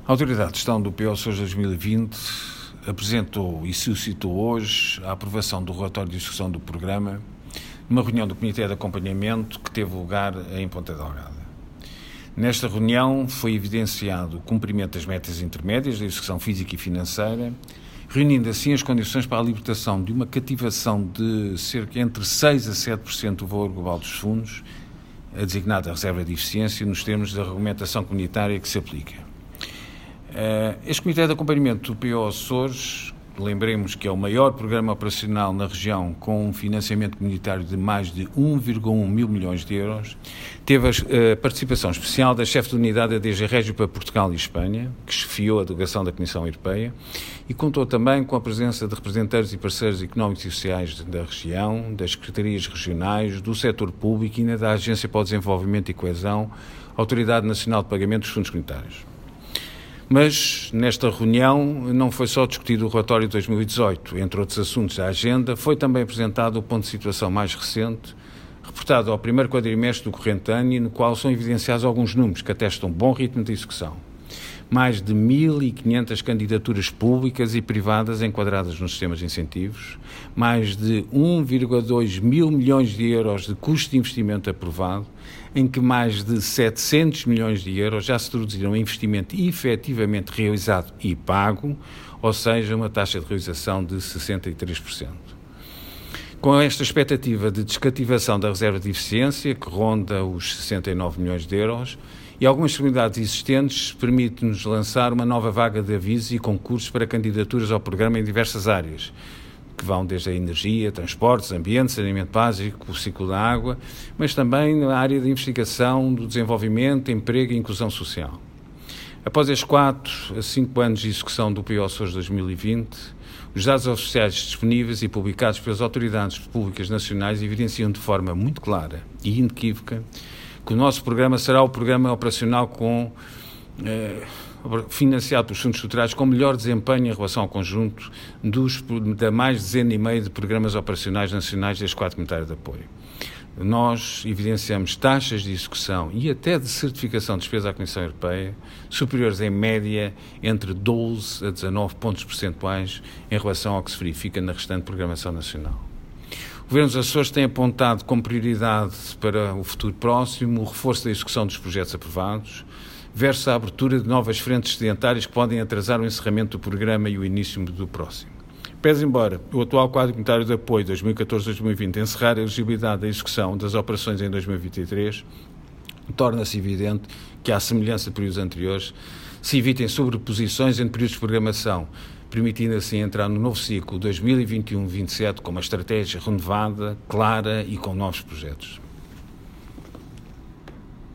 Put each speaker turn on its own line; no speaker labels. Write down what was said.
A Autoridade de Gestão do PO Açores 2020 apresentou e suscitou hoje a aprovação do relatório de execução do programa numa reunião do Comitê de Acompanhamento que teve lugar em Ponta Delgada. Nesta reunião foi evidenciado o cumprimento das metas intermédias da execução física e financeira, reunindo assim as condições para a libertação de uma cativação de cerca entre 6% a 7% do valor global dos fundos, a designada reserva de eficiência, nos termos da regulamentação comunitária que se aplica. Este Comitê de Acompanhamento do PO Açores, lembremos que é o maior programa operacional na região com um financiamento comunitário de mais de 1,1 mil milhões de euros, teve a participação especial da chefe de unidade da DG Régio para Portugal e Espanha, que chefiou a delegação da Comissão Europeia, e contou também com a presença de representantes e parceiros económicos e sociais da região, das secretarias regionais, do setor público e ainda da Agência para o Desenvolvimento e Coesão, Autoridade Nacional de Pagamento dos Fundos Comunitários. Mas, nesta reunião, não foi só discutido o relatório de 2018. Entre outros assuntos da agenda, foi também apresentado o ponto de situação mais recente, reportado ao primeiro quadrimestre do corrente ano e no qual são evidenciados alguns números que atestam bom ritmo de execução. Mais de 1.500 candidaturas públicas e privadas enquadradas nos sistemas de incentivos, mais de 1,2 mil milhões de euros de custo de investimento aprovado, em que mais de 700 milhões de euros já se traduziram em investimento efetivamente realizado e pago, ou seja, uma taxa de realização de 63%. Com esta expectativa de descativação da reserva de eficiência, que ronda os 69 milhões de euros, e algumas possibilidades existentes, permite-nos lançar uma nova vaga de avisos e concursos para candidaturas ao programa em diversas áreas, que vão desde a energia, transportes, ambiente, saneamento básico, o ciclo da água, mas também na área de investigação, do desenvolvimento, emprego e inclusão social. Após estes 4 a 5 anos de execução do PO Açores 2020, os dados oficiais disponíveis e publicados pelas autoridades públicas nacionais evidenciam de forma muito clara e inequívoca que o nosso programa será o programa operacional financiado pelos fundos estruturais com melhor desempenho em relação ao conjunto da mais de dezena e meia de programas operacionais nacionais deste quadro comunitário de apoio. Nós evidenciamos taxas de execução e até de certificação de despesa à Comissão Europeia superiores em média entre 12 a 19 pontos percentuais em relação ao que se verifica na restante programação nacional. O Governo dos Açores tem apontado como prioridade para o futuro próximo o reforço da execução dos projetos aprovados, versus a abertura de novas frentes excedentárias que podem atrasar o encerramento do programa e o início do próximo. Pese embora o atual quadro comunitário de apoio 2014-2020 encerrar a elegibilidade da execução das operações em 2023, torna-se evidente que, à semelhança de períodos anteriores, se evitem sobreposições entre períodos de programação, permitindo assim entrar no novo ciclo 2021-27 com uma estratégia renovada, clara e com novos projetos.